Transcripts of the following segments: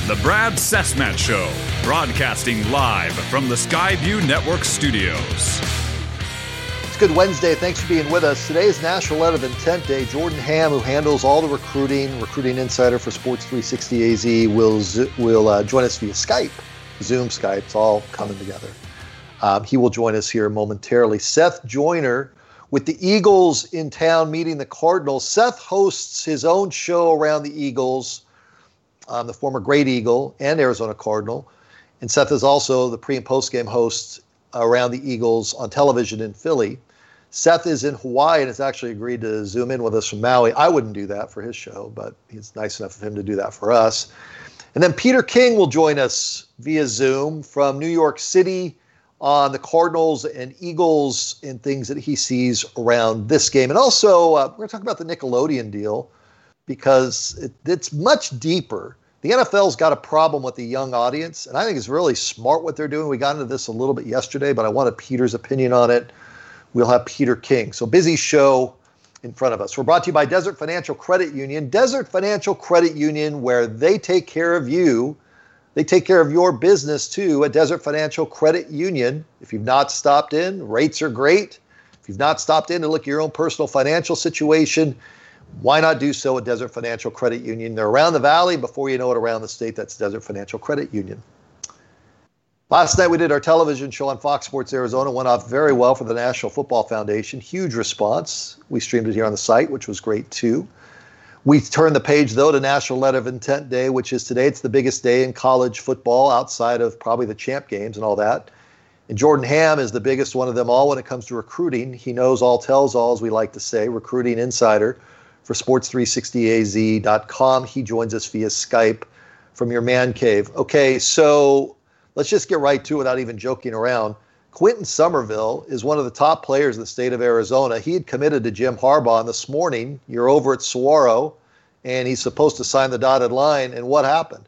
The Brad Cessmat Show, broadcasting live from the Skyview Network studios. It's Good Wednesday. Thanks for being with us. Today is National Letter of Intent Day. Jordan Ham, who handles all the recruiting insider for Sports 360 AZ, will join us via Skype, Zoom Skype. It's all coming together. He will join us here momentarily. Seth Joyner, with the Eagles in town meeting the Cardinals. Seth hosts his own show around the Eagles, the former Great Eagle and Arizona Cardinal. And Seth is also the pre- and post-game host around the Eagles on television in Philly. Seth is in Hawaii and has actually agreed to Zoom in with us from Maui. I wouldn't do that for his show, but it's nice enough of him to do that for us. And then Peter King will join us via Zoom from New York City on the Cardinals and Eagles and things that he sees around this game. And also, we're going to talk about the Nickelodeon deal because it's much deeper. The NFL's got a problem with the young audience, and I think it's really smart what they're doing. We got into this a little bit yesterday, but I wanted Peter's opinion on it. We'll have Peter King. So busy show in front of us. We're brought to you by Desert Financial Credit Union. Desert Financial Credit Union, where they take care of you. They take care of your business, too, at Desert Financial Credit Union. If you've not stopped in, rates are great. If you've not stopped in to look at your own personal financial situation, why not do so at Desert Financial Credit Union? They're around the valley. Before you know it, around the state, that's Desert Financial Credit Union. Last night we did our television show on Fox Sports Arizona. Went off very well for the National Football Foundation. Huge response. We streamed it here on the site, which was great, too. We turned the page, though, to National Letter of Intent Day, which is today. It's the biggest day in college football outside of probably the champ games and all that. And Jordan Ham is the biggest one of them all when it comes to recruiting. He knows all, tells all, as we like to say, recruiting insider for sports360az.com. He joins us via Skype from your man cave. Okay, so let's just get right to it without even joking around. Quentin Somerville is one of the top players in the state of Arizona. He had committed to Jim Harbaugh, and this morning you're over at Saguaro, and he's supposed to sign the dotted line. And what happened?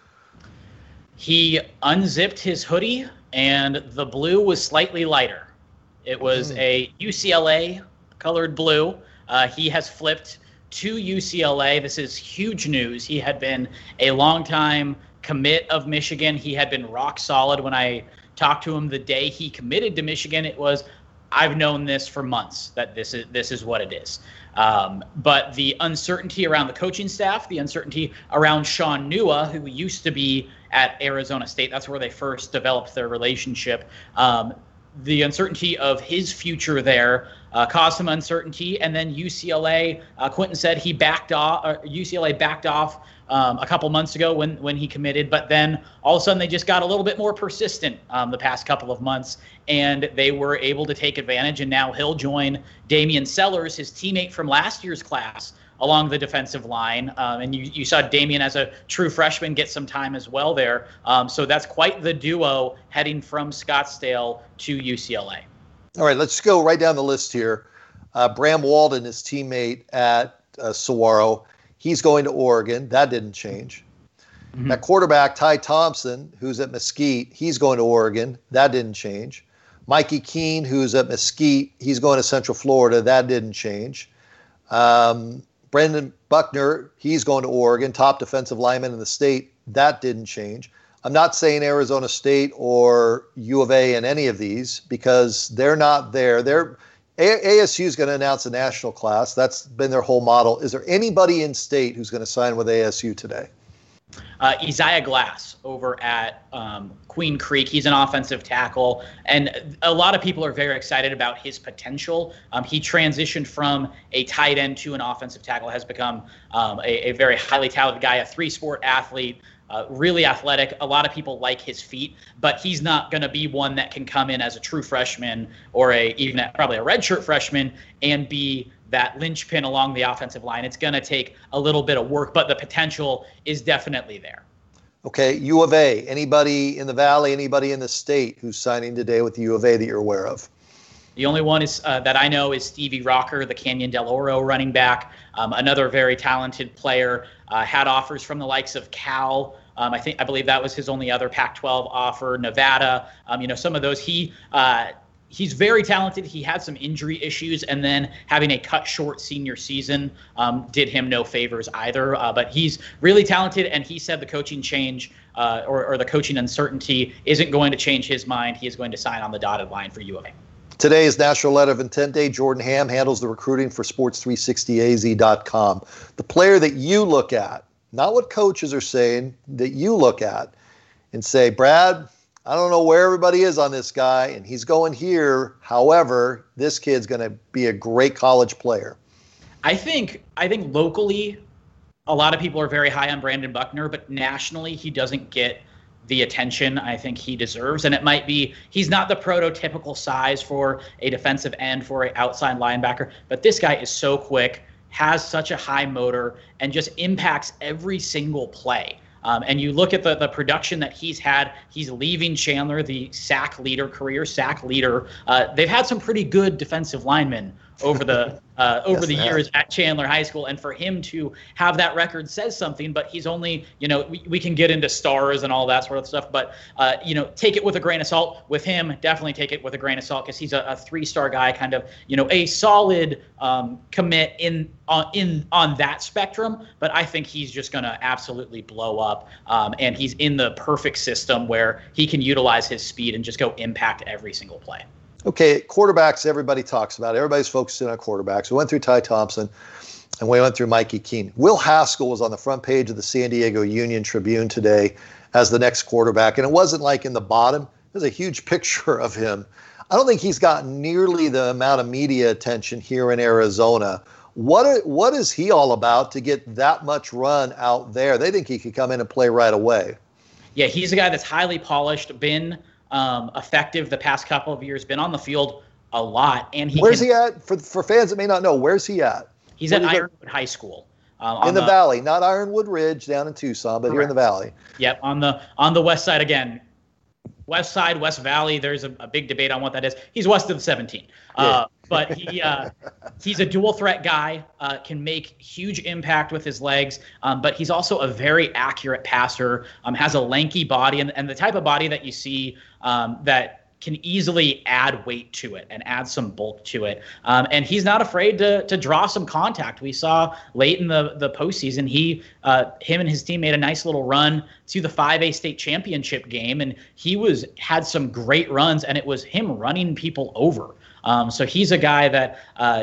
He unzipped his hoodie, and the blue was slightly lighter. It was a UCLA colored blue. He has flipped to UCLA. This is huge news. He had been a longtime commit of Michigan. He had been rock solid. When I talked to him the day he committed to Michigan, it was, I've known this for months, that this is what it is. But the uncertainty around the coaching staff, the uncertainty around Sean Nua, who used to be at Arizona State, that's where they first developed their relationship. The uncertainty of his future there caused some uncertainty, and then UCLA. Quentin said he backed off. UCLA backed off a couple months ago when he committed, but then all of a sudden they just got a little bit more persistent the past couple of months, and they were able to take advantage. And now he'll join Damian Sellers, his teammate from last year's class, along the defensive line. And you saw Damian as a true freshman get some time as well there. So that's quite the duo heading from Scottsdale to UCLA. All right, let's go right down the list here. Bram Walden, his teammate at Saguaro, he's going to Oregon. That didn't change. Mm-hmm. That quarterback, Ty Thompson, who's at Mesquite, he's going to Oregon. That didn't change. Mikey Keene, who's at Mesquite, he's going to Central Florida. That didn't change. Brendan Buckner, he's going to Oregon, top defensive lineman in the state. That didn't change. I'm not saying Arizona State or U of A in any of these because they're not there. ASU is going to announce a national class. That's been their whole model. Is there anybody in state who's going to sign with ASU today? Isaiah Glass over at Queen Creek. He's an offensive tackle, and a lot of people are very excited about his potential. He transitioned from a tight end to an offensive tackle, has become a very highly talented guy, a three-sport athlete, really athletic. A lot of people like his feet, but he's not going to be one that can come in as a true freshman or probably a redshirt freshman and be that linchpin along the offensive line. It's going to take a little bit of work, but the potential is definitely there. Okay, U of A. Anybody in the Valley, anybody in the state who's signing today with the U of A that you're aware of? The only one is that I know is Stevie Rocker, the Canyon Del Oro running back, another very talented player, had offers from the likes of Cal. I believe that was his only other Pac-12 offer. Nevada, some of those. He He's very talented. He had some injury issues, and then having a cut short senior season did him no favors either. But he's really talented, and he said the coaching change or the coaching uncertainty isn't going to change his mind. He is going to sign on the dotted line for U of A. Today is National Letter of Intent Day. Jordan Ham handles the recruiting for sports360az.com. The player that you look at, not what coaches are saying, that you look at and say, Brad, I don't know where everybody is on this guy, and he's going here. However, this kid's going to be a great college player. I think locally, a lot of people are very high on Brandon Buckner, but nationally, he doesn't get the attention I think he deserves. And it might be he's not the prototypical size for a defensive end, for an outside linebacker, but this guy is so quick, has such a high motor, and just impacts every single play. And you look at the production that he's had. He's leaving Chandler, the career sack leader. They've had some pretty good defensive linemen over the years at Chandler High School, and for him to have that record says something. But he's only, we can get into stars and all that sort of stuff, but take it with a grain of salt. With him, definitely take it with a grain of salt, because he's a 3-star guy, kind of a solid commit on that spectrum. But I think he's just going to absolutely blow up, and he's in the perfect system where he can utilize his speed and just go impact every single play. Okay, quarterbacks, everybody talks about it. Everybody's focusing on quarterbacks. We went through Ty Thompson, and we went through Mikey Keene. Will Haskell was on the front page of the San Diego Union Tribune today as the next quarterback, and it wasn't like in the bottom. There's a huge picture of him. I don't think he's gotten nearly the amount of media attention here in Arizona. What is he all about to get that much run out there? They think he could come in and play right away. Yeah, he's a guy that's highly polished, been effective the past couple of years, been on the field a lot. And where's he at? For fans that may not know, where's he at? He's at Ironwood High School. In the Valley, not Ironwood Ridge down in Tucson, but correct. Here in the Valley. Yep, on the west side again. West side, West Valley, there's a big debate on what that is. He's west of the 17. Yeah. But he's a dual threat guy, can make huge impact with his legs, but he's also a very accurate passer, has a lanky body, and the type of body that you see that can easily add weight to it and add some bulk to it. And he's not afraid to draw some contact. We saw late in the postseason, him and his team made a nice little run to the 5A state championship game, and he had some great runs, and it was him running people over. So he's a guy that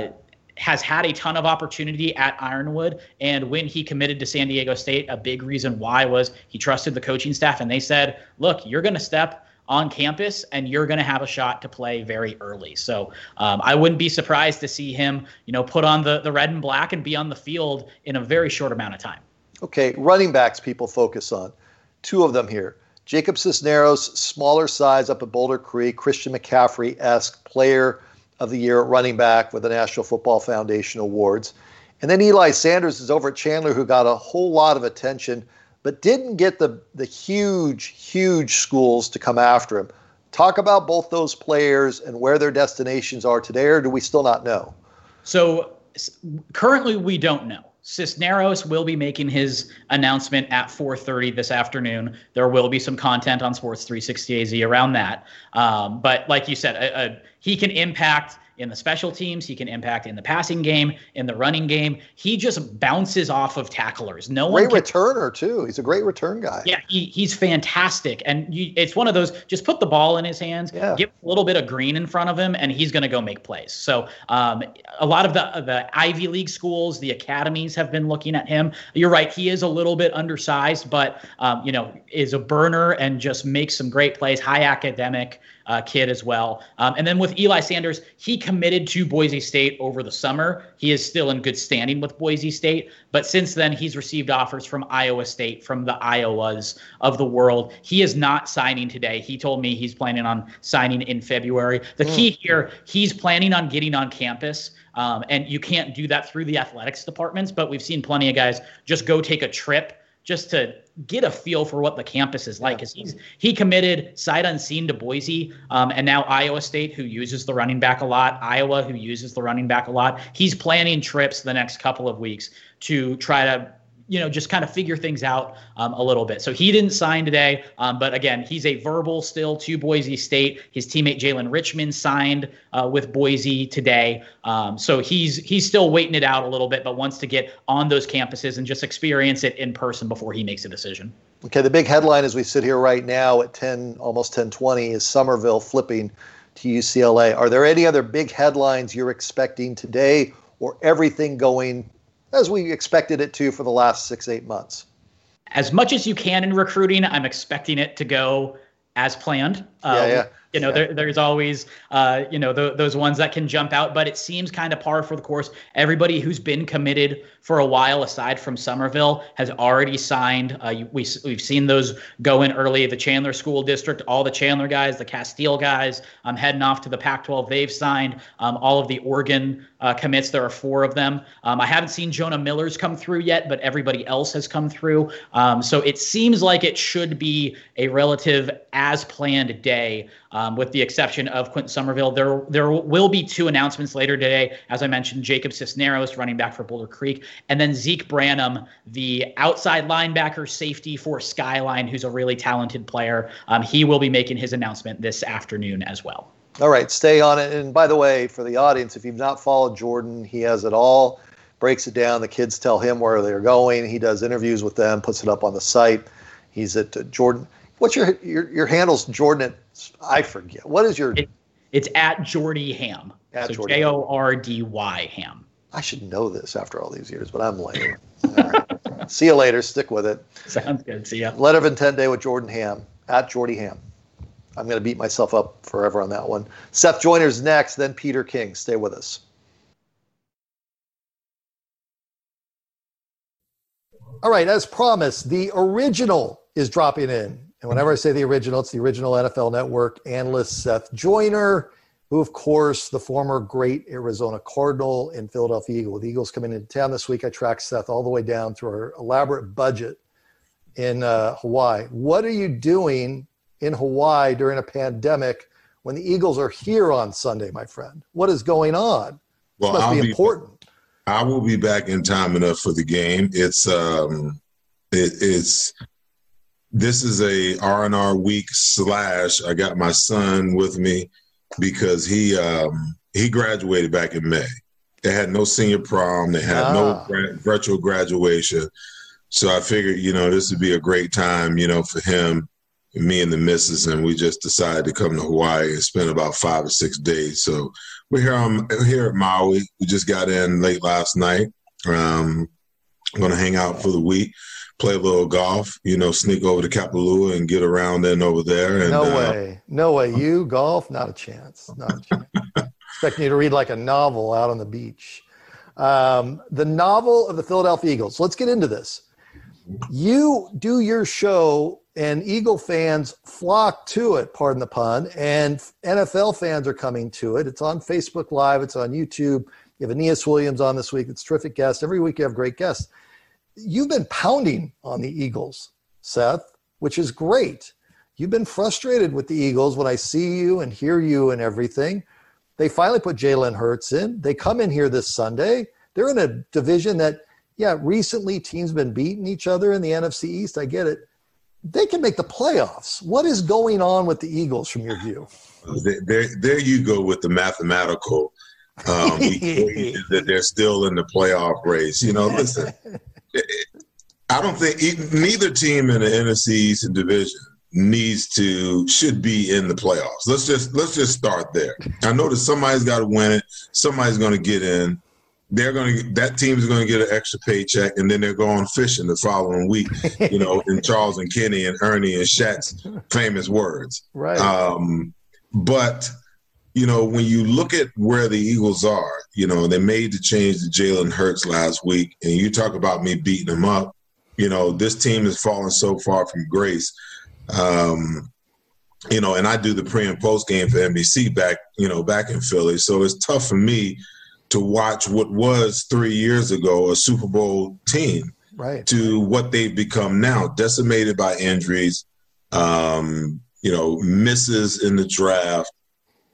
has had a ton of opportunity at Ironwood, and when he committed to San Diego State, a big reason why was he trusted the coaching staff, and they said, look, you're going to step on campus and you're going to have a shot to play very early. So I wouldn't be surprised to see him, put on the red and black and be on the field in a very short amount of time. Okay, running backs people focus on. 2 of them here. Jacob Cisneros, smaller size up at Boulder Creek, Christian McCaffrey-esque player of the year at running back with the National Football Foundation awards. And then Eli Sanders is over at Chandler, who got a whole lot of attention, but didn't get the huge schools to come after him. Talk about both those players and where their destinations are today, or do we still not know? So currently we don't know. Cisneros will be making his announcement at 4:30 this afternoon. There will be some content on Sports 360 AZ around that. But like you said, he can impact in the special teams. He can impact in the passing game, in the running game. He just bounces off of tacklers. Great returner, too. He's a great return guy. Yeah, he's fantastic. And it's one of those, just put the ball in his hands, give a little bit of green in front of him, and he's going to go make plays. So a lot of the Ivy League schools, the academies have been looking at him. You're right. He is a little bit undersized, but, is a burner and just makes some great plays. High academic kid as well. And then with Eli Sanders, he committed to Boise State over the summer. He is still in good standing with Boise State, but since then he's received offers from Iowa State, from the Iowas of the world. He is not signing today. He told me he's planning on signing in February. The key here, he's planning on getting on campus. And you can't do that through the athletics departments, but we've seen plenty of guys just go take a trip just to get a feel for what the campus is like. Because he committed sight unseen to Boise, and now Iowa State, who uses the running back a lot, Iowa, who uses the running back a lot. He's planning trips the next couple of weeks to try to just kind of figure things out a little bit. So he didn't sign today, but again, he's a verbal still to Boise State. His teammate Jalen Richmond signed with Boise today. So he's still waiting it out a little bit, but wants to get on those campuses and just experience it in person before he makes a decision. Okay, the big headline as we sit here right now at almost 10:20 is Somerville flipping to UCLA. Are there any other big headlines you're expecting today, or everything going as we expected it to for the last 6-8 months? As much as you can in recruiting, I'm expecting it to go as planned. There's always, those ones that can jump out, but it seems kind of par for the course. Everybody who's been committed for a while, aside from Somerville, has already signed. We've seen those go in early. The Chandler School District, all the Chandler guys, the Castile guys, heading off to the Pac-12. They've signed. All of the Oregon commits. There are 4 of them. I haven't seen Jonah Miller's come through yet, but everybody else has come through. So it seems like it should be a relative as planned day. With the exception of Quentin Somerville. There will be 2 announcements later today. As I mentioned, Jacob Cisneros, running back for Boulder Creek, and then Zeke Branham, the outside linebacker safety for Skyline, who's a really talented player. He will be making his announcement this afternoon as well. All right, stay on it. And by the way, for the audience, if you've not followed Jordan, he has it all, breaks it down. The kids tell him where they're going. He does interviews with them, puts it up on the site. He's at Jordan. What's your handle's Jordan at, I forget. What is your? It's at Jordy Ham. So Jordy Ham. I should know this after all these years, but I'm lame. All right. See you later. Stick with it. Sounds good. See ya. Letter of Intent Day with Jordan Ham, at Jordy Ham. I'm going to beat myself up forever on that one. Seth Joyner's next, then Peter King. Stay with us. All right, as promised, the original is dropping in. And whenever I say the original, it's the original NFL Network analyst Seth Joyner, who, of course, the former great Arizona Cardinal and Philadelphia Eagle. With the Eagles coming into town this week, I tracked Seth all the way down through our elaborate budget in Hawaii. What are you doing in Hawaii during a pandemic when the Eagles are here on Sunday, my friend? What is going on? Well, this must be important. I will be back in time enough for the game. This is a R&R week / I got my son with me because he graduated back in May. They had no senior prom. They had no virtual graduation. So I figured, this would be a great time, for him, me and the missus, and we just decided to come to Hawaii and spend about 5 or 6 days. So we're here at Maui. We just got in late last night. I'm going to hang out for the week. Play a little golf, sneak over to Kapalua and get around in over there. And, No way. You golf? Not a chance. Expecting you to read like a novel out on the beach. The novel of the Philadelphia Eagles. Let's get into this. You do your show and Eagle fans flock to it, pardon the pun, and NFL fans are coming to it. It's on Facebook Live. It's on YouTube. You have Aeneas Williams on this week. It's a terrific guest. Every week you have great guests. You've been pounding on the Eagles, Seth, which is great. You've been frustrated with the Eagles when I see you and hear you and everything. They finally put Jalen Hurts in. They come in here this Sunday. They're in a division that, recently teams been beating each other in the NFC East. I get it. They can make the playoffs. What is going on with the Eagles from your view? There you go with the mathematical equation that they're still in the playoff race. Listen. I don't think neither team in the NFC East division should be in the playoffs. Let's just start there. I know that somebody's got to win it. Somebody's going to get in. That team is going to get an extra paycheck, and then they're going fishing the following week. In Charles and Kenny and Ernie and Shaq's famous words. Right. But when you look at where the Eagles are, they made the change to Jalen Hurts last week, and you talk about me beating them up. This team has fallen so far from grace. And I do the pre and post game for NBC back in Philly. So it's tough for me to watch what was 3 years ago a Super Bowl team, right, to what they've become now, decimated by injuries, misses in the draft.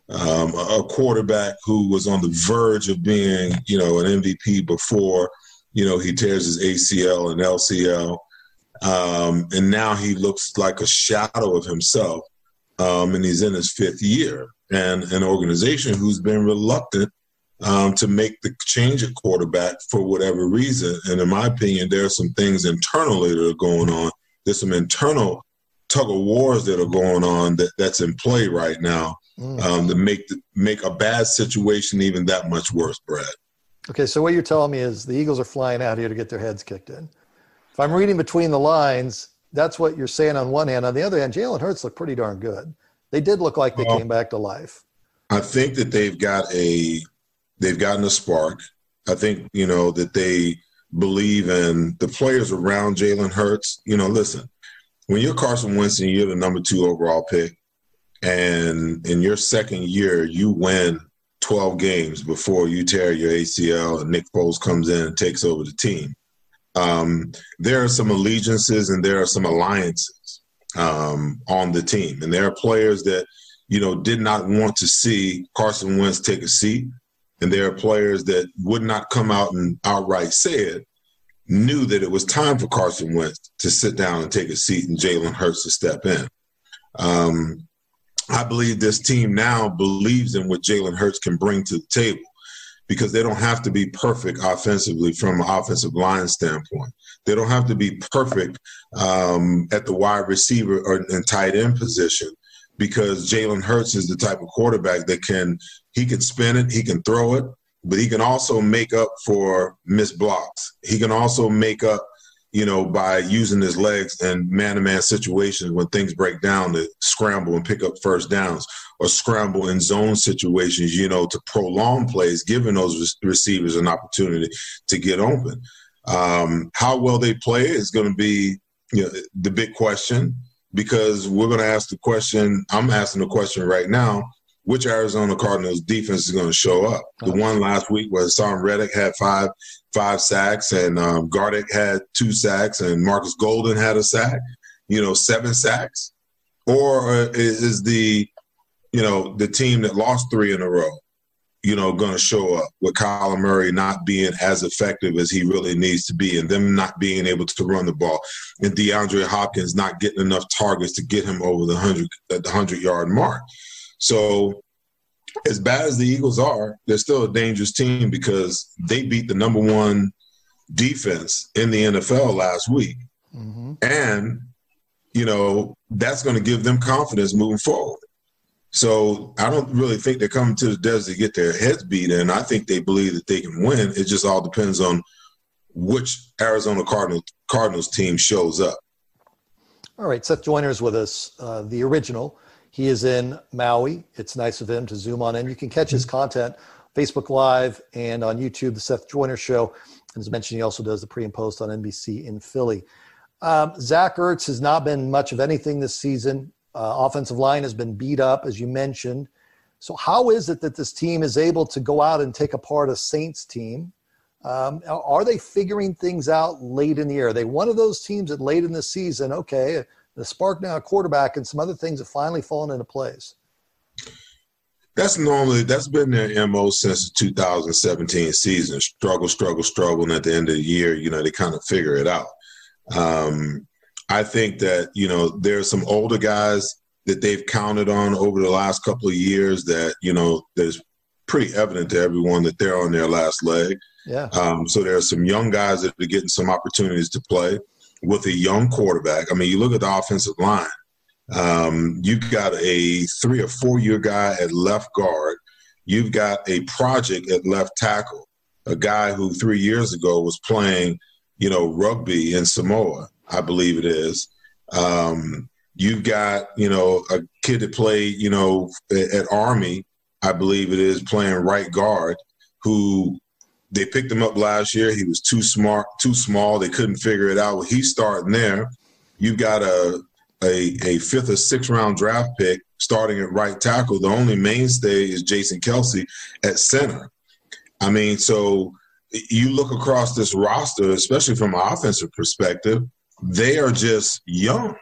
A quarterback who was on the verge of being, an MVP before He tears his ACL and LCL. And now he looks like a shadow of himself. And he's in his fifth year. And an organization who's been reluctant to make the change at quarterback for whatever reason. And in my opinion, there are some things internally that are going on. There's some internal tug of wars that are going on that's in play right now to make a bad situation even that much worse, Brad. Okay, so what you're telling me is the Eagles are flying out here to get their heads kicked in. If I'm reading between the lines, that's what you're saying on one hand. On the other hand, Jalen Hurts looked pretty darn good. They did look like they came back to life. I think that they've gotten a spark. I think, that they believe in the players around Jalen Hurts. Listen, when you're Carson Wentz and you're the number 2 overall pick, and in your second year, you win 12 games before you tear your ACL and Nick Foles comes in and takes over the team. There are some allegiances and there are some alliances on the team. And there are players that, did not want to see Carson Wentz take a seat. And there are players that would not come out and outright say it, knew that it was time for Carson Wentz to sit down and take a seat and Jalen Hurts to step in. I believe this team now believes in what Jalen Hurts can bring to the table because they don't have to be perfect offensively from an offensive line standpoint. They don't have to be perfect at the wide receiver or in tight end position because Jalen Hurts is the type of quarterback that can spin it, he can throw it, but he can also make up for missed blocks. He can also make up, by using his legs and man-to-man situations when things break down to scramble and pick up first downs or scramble in zone situations, to prolong plays, giving those receivers an opportunity to get open. How well they play is going to be the big question because we're going to ask the question. I'm asking the question right now, which Arizona Cardinals defense is going to show up? The one last week was Sam Reddick had five sacks and Gardeck had 2 sacks and Marcus Golden had a sack, 7 sacks? Or is the team that lost 3 in a row, going to show up with Kyler Murray not being as effective as he really needs to be and them not being able to run the ball and DeAndre Hopkins not getting enough targets to get him over the 100-yard mark? So as bad as the Eagles are, they're still a dangerous team because they beat the number 1 defense in the NFL last week. Mm-hmm. And, that's going to give them confidence moving forward. So I don't really think they're coming to the desert to get their heads beat in. I think they believe that they can win. It just all depends on which Arizona Cardinals team shows up. All right, Seth Joyner's with us, the original. He is in Maui. It's nice of him to zoom on in. You can catch his content, Facebook Live and on YouTube, The Seth Joyner Show. And as mentioned, he also does the pre and post on NBC in Philly. Zach Ertz has not been much of anything this season. Offensive line has been beat up, as you mentioned. So how is it that this team is able to go out and take apart a Saints team? Are they figuring things out late in the year? Are they one of those teams that late in the season, okay, the spark now quarterback and some other things have finally fallen into place? That's been their MO since the 2017 season. Struggle, and at the end of the year, they kind of figure it out. I think that, there are some older guys that they've counted on over the last couple of years that, there's pretty evident to everyone that they're on their last leg. Yeah. So there are some young guys that are getting some opportunities to play with a young quarterback. I mean, you look at the offensive line. You've got a 3 or 4 year guy at left guard. You've got a project at left tackle, a guy who 3 years ago was playing, rugby in Samoa, I believe it is. You've got, a kid that played, at Army, I believe it is, playing right guard, who they picked him up last year. He was too small. They couldn't figure it out. Well, he's starting there. You've got a 5th or 6th round draft pick starting at right tackle. The only mainstay is Jason Kelce at center. I mean, so you look across this roster, especially from an offensive perspective, they are just young,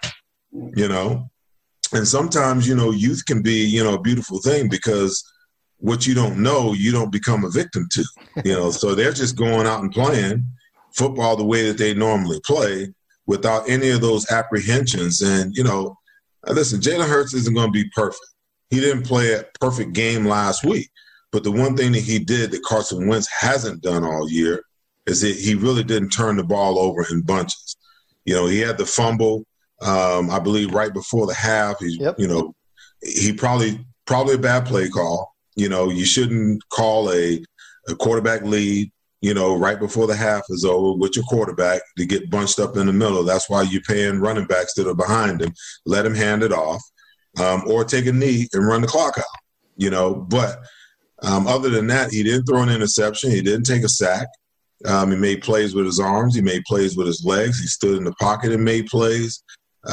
And sometimes, youth can be, a beautiful thing because what you don't know, you don't become a victim to, So they're just going out and playing. football the way that they normally play without any of those apprehensions. And, listen, Jalen Hurts isn't going to be perfect. He didn't play a perfect game last week. But the one thing that he did that Carson Wentz hasn't done all year is that he really didn't turn the ball over in bunches. He had the fumble, I believe, right before the half. He probably a bad play call. You shouldn't call a quarterback lead, right before the half is over with your quarterback to get bunched up in the middle. That's why you're paying running backs that are behind him. Let him hand it off or take a knee and run the clock out, But other than that, he didn't throw an interception. He didn't take a sack. He made plays with his arms. He made plays with his legs. He stood in the pocket and made plays.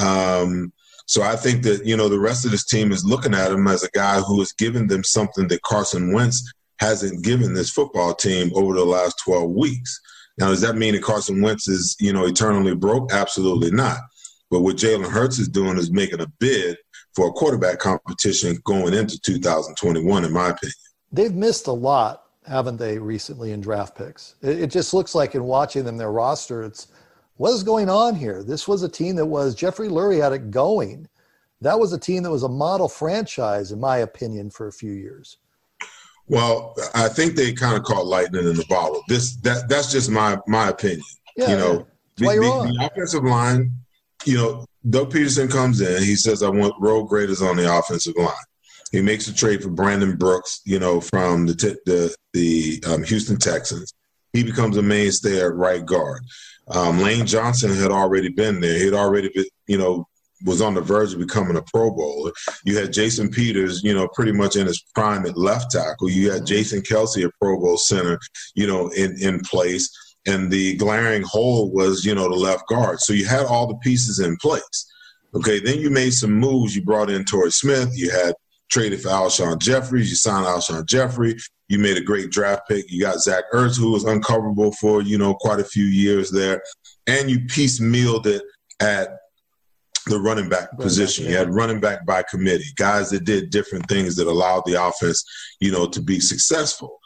So I think that, the rest of this team is looking at him as a guy who has given them something that Carson Wentz hasn't given this football team over the last 12 weeks. Now, does that mean that Carson Wentz is, eternally broke? Absolutely not. But what Jalen Hurts is doing is making a bid for a quarterback competition going into 2021, in my opinion. They've missed a lot, haven't they, recently in draft picks? It just looks like in watching them, their roster, it's what is going on here? This was a team that was, Jeffrey Lurie had it going. That was a team that was a model franchise, in my opinion, for a few years. Well, I think they kind of caught lightning in the bottle. That's just my opinion. Yeah, the offensive line, Doug Peterson comes in. He says, I want role graders on the offensive line. He makes a trade for Brandon Brooks, from the Houston Texans. He becomes a mainstay at right guard. Lane Johnson had already been there. He had already been, was on the verge of becoming a Pro Bowler. You had Jason Peters, pretty much in his prime at left tackle. You had Jason Kelce, a Pro Bowl center, in place. And the glaring hole was, the left guard. So you had all the pieces in place. Okay, then you made some moves. You brought in Torrey Smith. You had traded for Alshon Jeffries. You signed Alshon Jeffrey. You made a great draft pick. You got Zach Ertz, who was uncoverable for, quite a few years there. And you piecemealed it at the running back position. You had running back by committee, guys that did different things that allowed the offense, to be successful.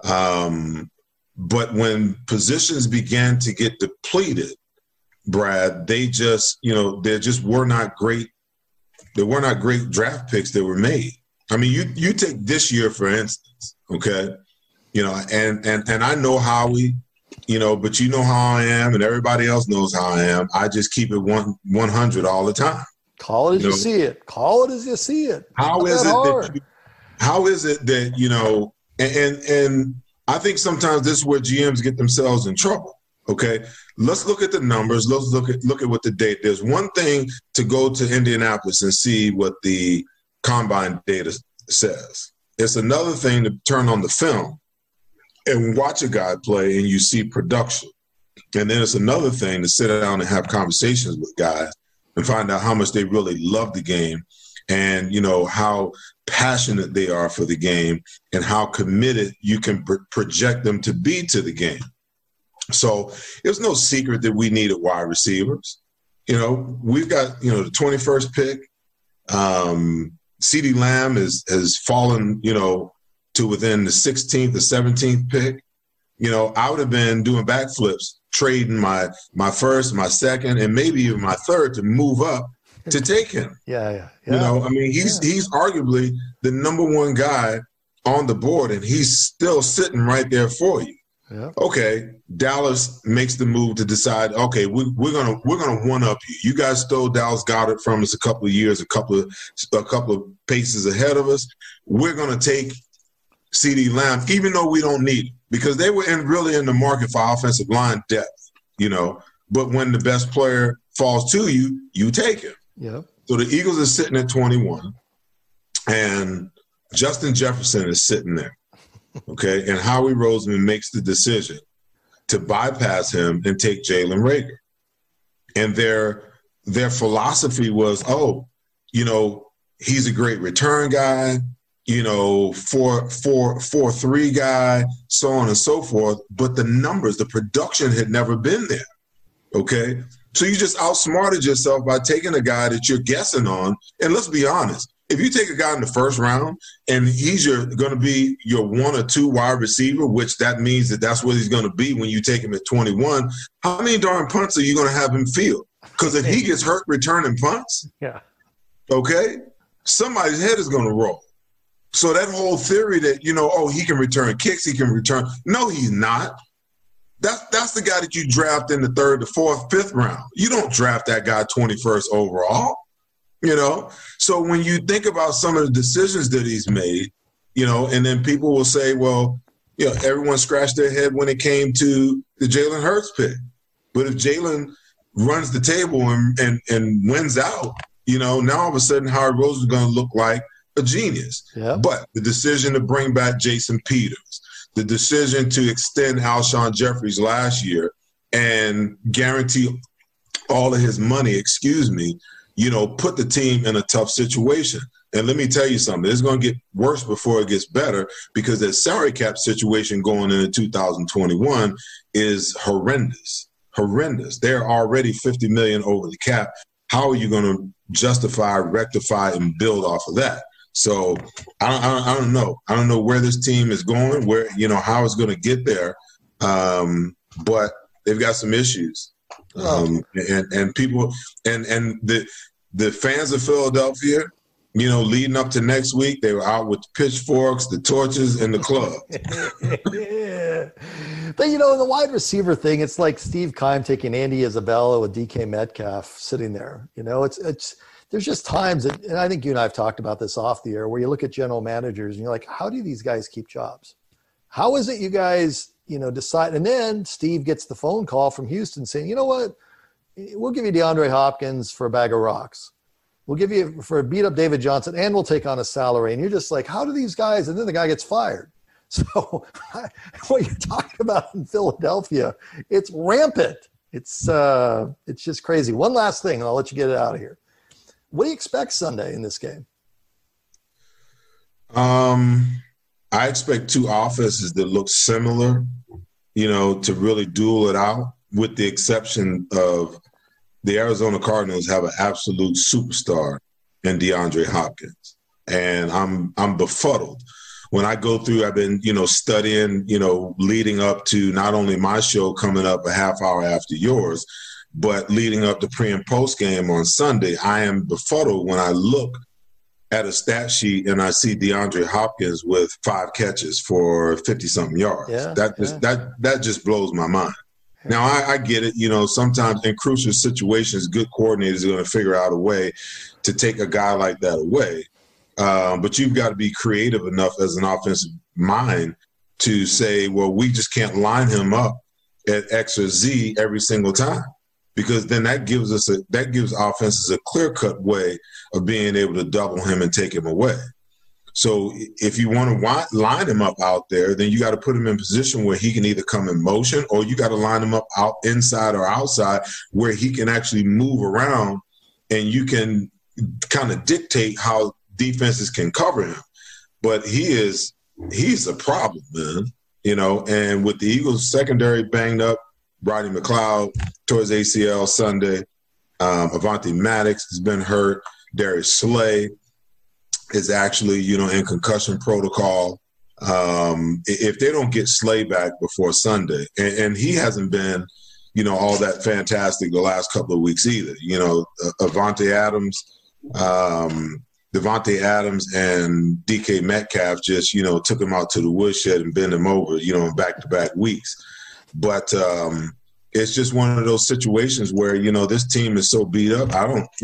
But when positions began to get depleted, Brad, they just, there just were not great. There were not great draft picks that were made. I mean, you take this year, for instance, okay? And I know Howie, but you know how I am, and everybody else knows how I am. I just keep it 100 all the time. Call it as you see it. Call it as you see it. How is it that and I think sometimes this is where GMs get themselves in trouble. Okay, let's look at the numbers. Let's look at what the data. There's one thing to go to Indianapolis and see what the combine data says. It's another thing to turn on the film and watch a guy play and you see production. And then it's another thing to sit down and have conversations with guys and find out how much they really love the game and, how passionate they are for the game and how committed you can project them to be to the game. So it's no secret that we needed wide receivers. We've got, the 21st pick. CeeDee Lamb has fallen, to within the 16th or 17th pick. I would have been doing backflips, trading my first, my second, and maybe even my third to move up to take him. Yeah. He's arguably the number one guy on the board, and he's still sitting right there for you. Yeah. Okay, Dallas makes the move to decide, okay, we're gonna one up you. You guys stole Dallas Goedert from us a couple of years, a couple of paces ahead of us. We're gonna take CeeDee Lamb, even though we don't need him, because they were really in the market for offensive line depth, But when the best player falls to you, you take him. Yeah. So the Eagles are sitting at 21, and Justin Jefferson is sitting there. Okay, and Howie Roseman makes the decision to bypass him and take Jalen Reagor. And their philosophy was, he's a great return guy, 4-3 guy, so on and so forth. But the numbers, the production had never been there. Okay, so you just outsmarted yourself by taking a guy that you're guessing on. And let's be honest, If you take a guy in the first round and he's going to be your 1 or 2 wide receiver, which that means that's what he's going to be when you take him at 21, how many darn punts are you going to have him field? Because if he gets hurt returning punts, okay, somebody's head is going to roll. So that whole theory that, he can return kicks, he can return. No, he's not. That's the guy that you draft in the 3rd, the 4th, 5th round. You don't draft that guy 21st overall, So when you think about some of the decisions that he's made, and then people will say, well, everyone scratched their head when it came to the Jalen Hurts pick. But if Jalen runs the table and wins out, now all of a sudden Howard Rose is going to look like a genius. Yeah. But the decision to bring back Jason Peters, the decision to extend Alshon Jeffries last year and guarantee all of his money, put the team in a tough situation. And let me tell you something, it's going to get worse before it gets better because the salary cap situation going into 2021 is horrendous. They're already $50 million over the cap. How are you going to justify, rectify, and build off of that? So I don't know. I don't know where this team is going, where how it's going to get there. But they've got some issues, and people and the fans of Philadelphia, leading up to next week, they were out with the pitchforks, the torches, and the club. Yeah. But, the wide receiver thing, it's like Steve Keim taking Andy Isabella with DK Metcalf sitting there. There's just times that, and I think you and I have talked about this off the air, where you look at general managers and you're like, how do these guys keep jobs? How is it you guys, decide? And then Steve gets the phone call from Houston saying, you know what? We'll give you DeAndre Hopkins for a bag of rocks. We'll give you for beat up David Johnson, and we'll take on a salary. And you're just like, how do these guys? And then the guy gets fired. So what you're talking about in Philadelphia, it's rampant. It's just crazy. One last thing, and I'll let you get it out of here. What do you expect Sunday in this game? I expect two offenses that look similar, to really duel it out, with the exception of the Arizona Cardinals have an absolute superstar in DeAndre Hopkins. And I'm befuddled. When I go through, I've been, studying, leading up to not only my show coming up a half hour after yours, but leading up to pre and post game on Sunday. I am befuddled when I look at a stat sheet and I see DeAndre Hopkins with 5 catches for 50-something yards. Yeah, that just blows my mind. Now, I get it. Sometimes in crucial situations, good coordinators are going to figure out a way to take a guy like that away. But you've got to be creative enough as an offensive mind to say, well, we just can't line him up at X or Z every single time, because then that gives offenses a clear-cut way of being able to double him and take him away. So if you want to line him up out there, then you got to put him in position where he can either come in motion, or you got to line him up out inside or outside where he can actually move around and you can kind of dictate how defenses can cover him. But he's a problem, man. And with the Eagles secondary banged up, Rodney McLeod towards ACL Sunday, Avonte Maddox has been hurt, Darius Slay is actually, in concussion protocol. If they don't get Slay back before Sunday, and he hasn't been, all that fantastic the last couple of weeks either. Devontae Adams and DK Metcalf just, took him out to the woodshed and bent him over, in back-to-back weeks. But it's just one of those situations where, this team is so beat up.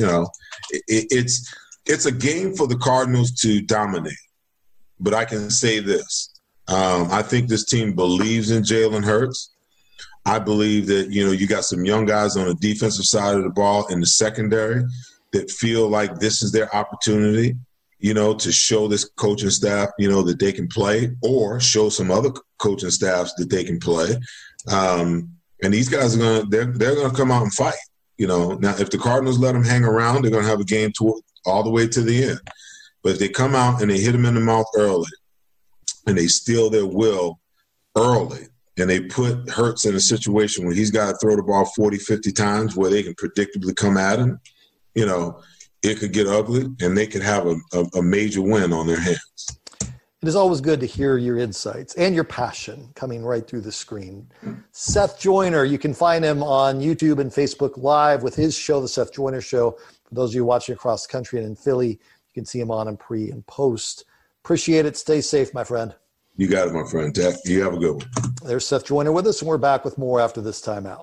It's a game for the Cardinals to dominate. But I can say this. I think this team believes in Jalen Hurts. I believe that, you got some young guys on the defensive side of the ball in the secondary that feel like this is their opportunity, to show this coaching staff, that they can play, or show some other coaching staffs that they can play. And these guys are they're going to come out and fight. Now, if the Cardinals let them hang around, they're going to have a game all the way to the end. But if they come out and they hit them in the mouth early and they steal their will early and they put Hurts in a situation where he's got to throw the ball 40, 50 times where they can predictably come at him, it could get ugly, and they could have a major win on their hands. It is always good to hear your insights and your passion coming right through the screen. Seth Joyner, you can find him on YouTube and Facebook Live with his show, The Seth Joyner Show. For those of you watching across the country and in Philly, you can see him on pre and post. Appreciate it. Stay safe, my friend. You got it, my friend. You have a good one. There's Seth Joyner with us, and we're back with more after this timeout.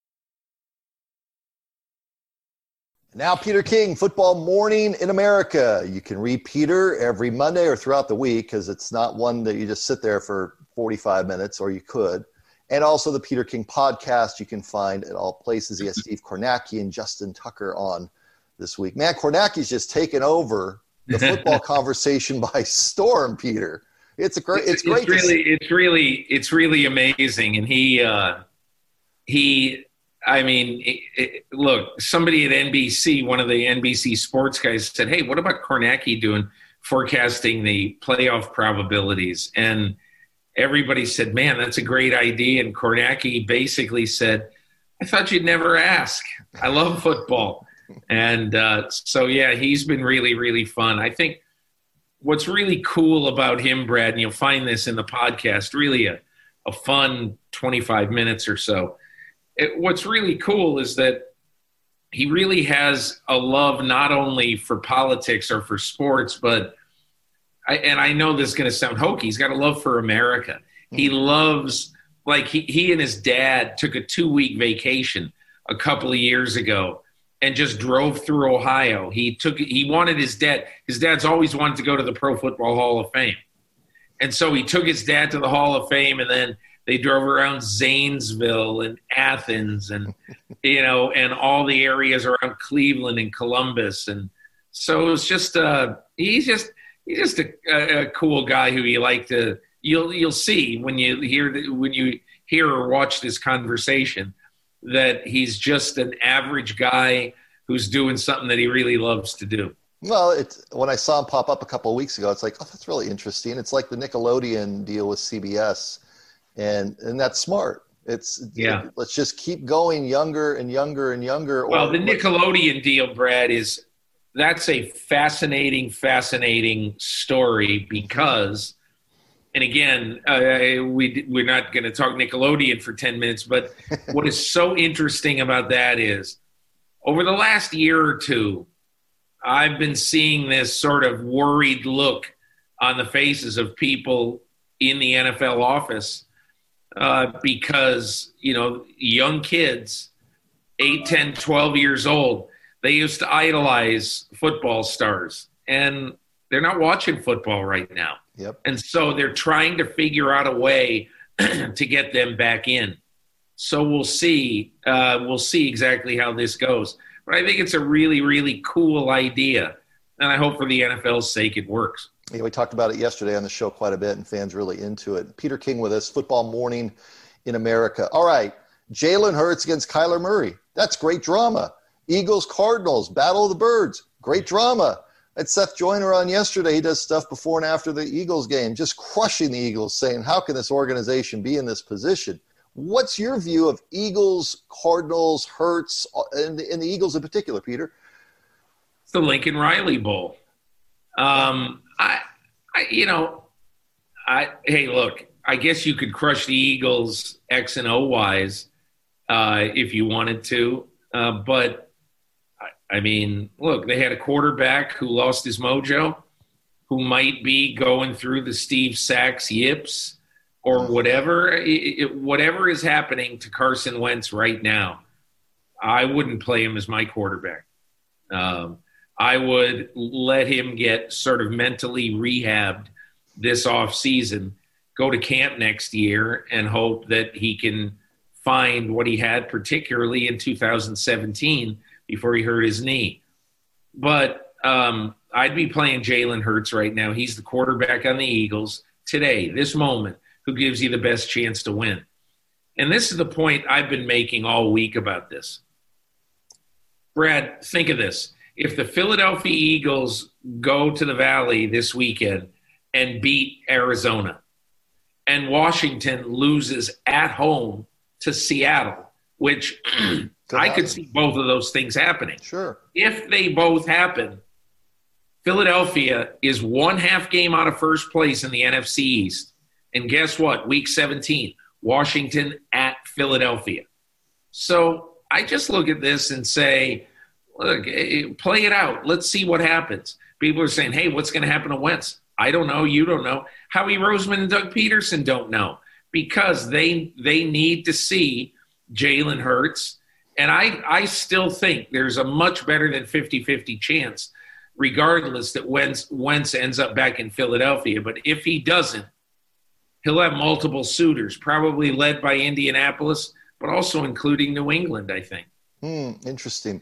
Now, Peter King, Football Morning in America. You can read Peter every Monday or throughout the week because it's not one that you just sit there for 45 minutes, or you could. And also the Peter King podcast you can find at all places. He has Steve Kornacki and Justin Tucker on this week. Man, Kornacki's just taken over the football conversation by storm, Peter. It's great. It's really amazing. And look, somebody at NBC, one of the NBC sports guys said, "Hey, what about Kornacki doing forecasting the playoff probabilities?" And everybody said, "Man, that's a great idea." And Kornacki basically said, "I thought you'd never ask. I love football." And so, yeah, he's been really, really fun. I think what's really cool about him, Brad, and you'll find this in the podcast, really a fun 25 minutes or so. What's really cool is that he really has a love not only for politics or for sports, but I know this is going to sound hokey, he's got a love for America. He loves, like he and his dad took a 2-week vacation a couple of years ago and just drove through Ohio. He wanted his dad's always wanted to go to the Pro Football Hall of Fame. And so he took his dad to the Hall of Fame, and then they drove around Zanesville and Athens and, and all the areas around Cleveland and Columbus. And so it was just, he's just a cool guy who you like to, you'll see when you hear or watch this conversation that he's just an average guy who's doing something that he really loves to do. Well, when I saw him pop up a couple of weeks ago, it's like, oh, that's really interesting. It's like the Nickelodeon deal with CBS. And that's smart. Let's just keep going younger and younger and younger. Well, the Nickelodeon deal, Brad, that's a fascinating story because, and again, we're not going to talk Nickelodeon for 10 minutes, but what is so interesting about that is over the last year or two, I've been seeing this sort of worried look on the faces of people in the NFL office. Because, young kids, 8, 10, 12 years old, they used to idolize football stars, and they're not watching football right now. Yep. And so they're trying to figure out a way to get them back in. So we'll see exactly how this goes. But I think it's a really, really cool idea, and I hope for the NFL's sake it works. Yeah, we talked about it yesterday on the show quite a bit, and fans really into it. Peter King with us, Football Morning in America. All right, Jalen Hurts against Kyler Murray. That's great drama. Eagles, Cardinals, Battle of the Birds. Great drama. That's Seth Joyner on yesterday. He does stuff before and after the Eagles game, just crushing the Eagles, saying, how can this organization be in this position? What's your view of Eagles, Cardinals, Hurts, and the Eagles in particular, Peter? It's the Lincoln Riley Bowl. Hey, look, I guess you could crush the Eagles X and O wise if you wanted to. But look, they had a quarterback who lost his mojo, who might be going through the Steve Sachs yips or whatever. Whatever is happening to Carson Wentz right now, I wouldn't play him as my quarterback. I would let him get sort of mentally rehabbed this offseason, go to camp next year, and hope that he can find what he had, particularly in 2017 before he hurt his knee. But I'd be playing Jalen Hurts right now. He's the quarterback on the Eagles today, this moment, who gives you the best chance to win. And this is the point I've been making all week about this. Brad, think of this. If the Philadelphia Eagles go to the Valley this weekend and beat Arizona, and Washington loses at home to Seattle, which I could see both of those things happening. Sure. If they both happen, Philadelphia is 1/2 game out of first place in the NFC East. And guess what? Week 17, Washington at Philadelphia. So I just look at this and say, look, play it out. Let's see what happens. People are saying, hey, what's going to happen to Wentz? I don't know. You don't know. Howie Roseman and Doug Peterson don't know because they need to see Jalen Hurts. And I still think there's a much better than 50-50 chance, regardless, that Wentz ends up back in Philadelphia. But if he doesn't, he'll have multiple suitors, probably led by Indianapolis, but also including New England, I think. Interesting.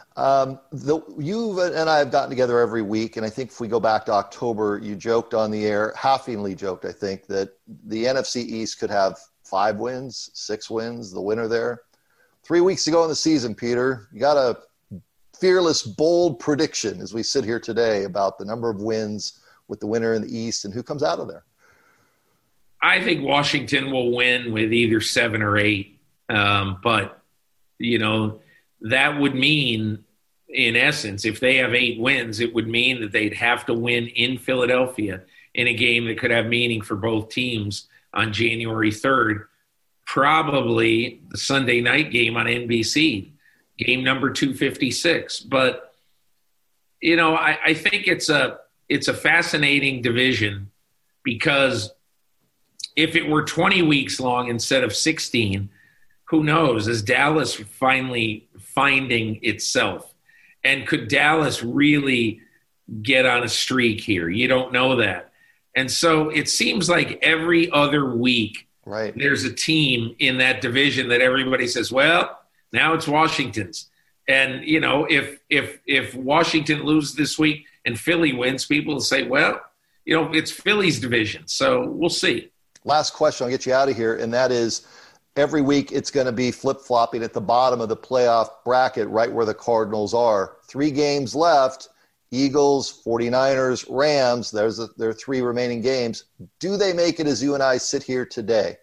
You and I have gotten together every week, and I think if we go back to October, you joked on the air, halfingly joked, I think, that the NFC East could have 5 wins, 6 wins, the winner there. 3 weeks ago in the season, Peter, you got a fearless, bold prediction as we sit here today about the number of wins with the winner in the East and who comes out of there. I think Washington will win with either 7 or 8. But, that would mean, in essence, if they have 8 wins, it would mean that they'd have to win in Philadelphia in a game that could have meaning for both teams on January 3rd, probably the Sunday night game on NBC, game number 256. But, I think it's a fascinating division because if it were 20 weeks long instead of 16, who knows? Is Dallas finally finding itself? And could Dallas really get on a streak here? You don't know that. And so it seems like every other week there's a team in that division that everybody says, well, now it's Washington's. And, if Washington loses this week and Philly wins, people will say, well, it's Philly's division. So we'll see. Last question, I'll get you out of here, and that is, every week it's going to be flip-flopping at the bottom of the playoff bracket right where the Cardinals are. 3 games left, Eagles, 49ers, Rams. There are 3 remaining games. Do they make it as you and I sit here today?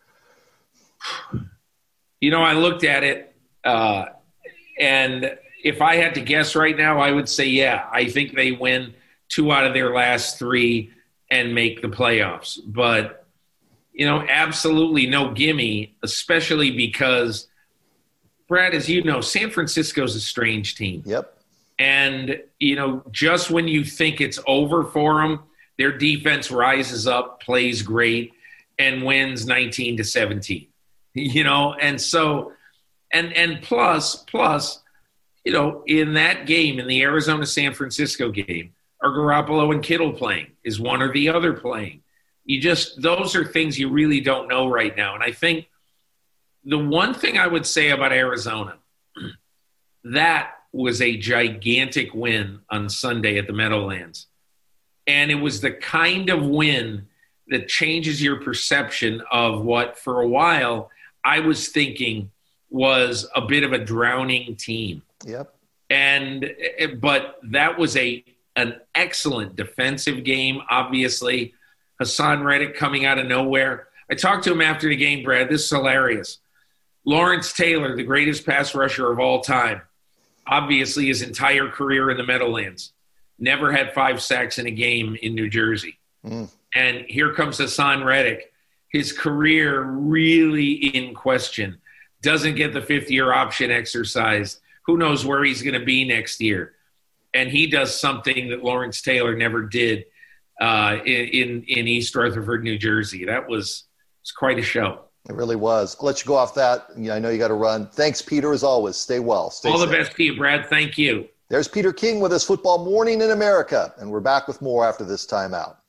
I looked at it, and if I had to guess right now, I would say, yeah, I think they win 2 out of their last 3 and make the playoffs. But absolutely no gimme, especially because, Brad, as you know, San Francisco's a strange team. Yep. And, just when you think it's over for them, their defense rises up, plays great, and wins 19-17. And so, and plus, in that game, in the Arizona-San Francisco game, are Garoppolo and Kittle playing? Is one or the other playing? Those are things you really don't know right now. And I think the one thing I would say about Arizona, that was a gigantic win on Sunday at the Meadowlands. And it was the kind of win that changes your perception of what, for a while, I was thinking was a bit of a drowning team. Yep. But that was an excellent defensive game, obviously. Hassan Reddick coming out of nowhere. I talked to him after the game, Brad. This is hilarious. Lawrence Taylor, the greatest pass rusher of all time, obviously his entire career in the Meadowlands, never had 5 sacks in a game in New Jersey. And here comes Hassan Reddick, his career really in question, doesn't get the 5th-year option exercised. Who knows where he's going to be next year? And he does something that Lawrence Taylor never did in East Rutherford, New Jersey. It was quite a show. It really was. I'll let you go off that. I know you got to run. Thanks, Peter, as always. Stay well. Stay All safe. the best to you, Brad. Thank you. There's Peter King with us, Football Morning in America, and we're back with more after this timeout.